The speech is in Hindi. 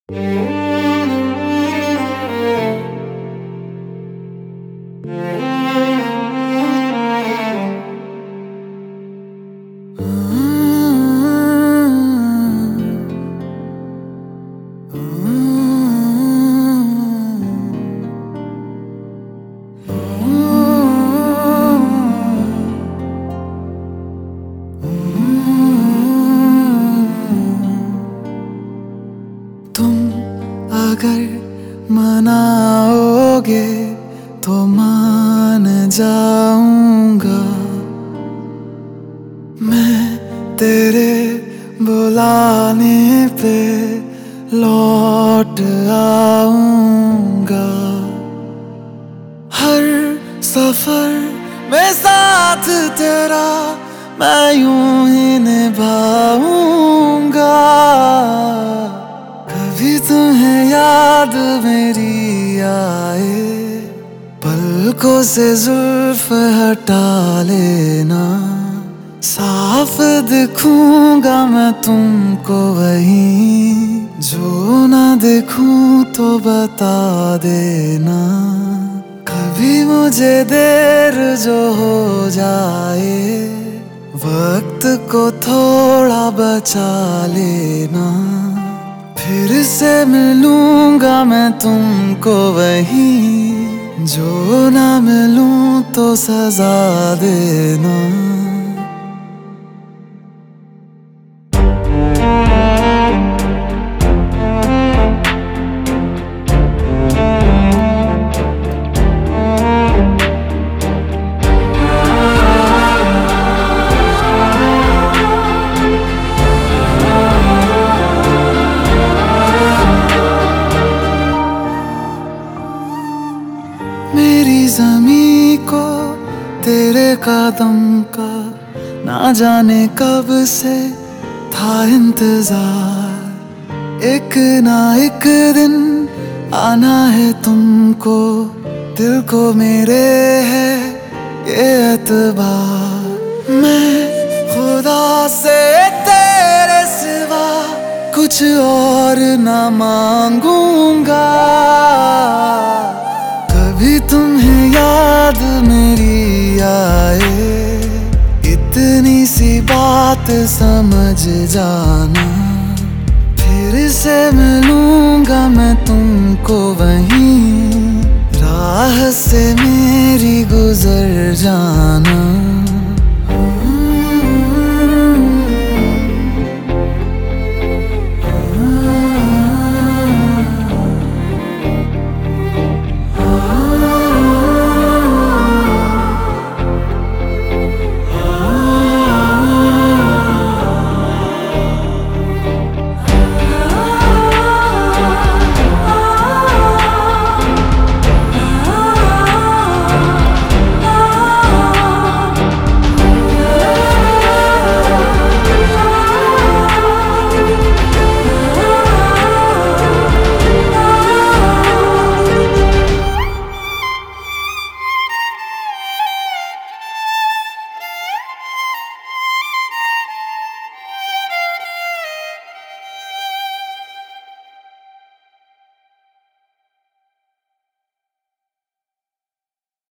तुम अगर मनाओगे तो मान जाऊंगा। मैं तेरे बुलाने पे लौट आऊंगा। हर सफर में साथ तेरा मैं यूं ही निभाऊंगा। कभी तुम्हें याद मेरी आए, पलकों से जुल्फ हटा लेना। साफ दिखूंगा मैं तुमको वहीं, जो ना दिखूं तो बता देना। कभी मुझे देर जो हो जाए, वक्त को थोड़ा बचा लेना। फिर से मिलूंगा मैं तुमको वहीं, जो ना मिलूं तो सजा देना। मेरी ज़मीं को तेरे कदम का ना जाने कब से था इंतजार। एक ना एक दिन आना है तुमको, दिल को मेरे है ये एतबार। मैं खुदा से तेरे सिवा कुछ और ना मांगूंगा। कभी तुम्हें याद मेरी आए, इतनी सी बात समझ जाना। फिर से मिलूंगा मैं तुमको वहीं, राह से मेरी गुजर जाना।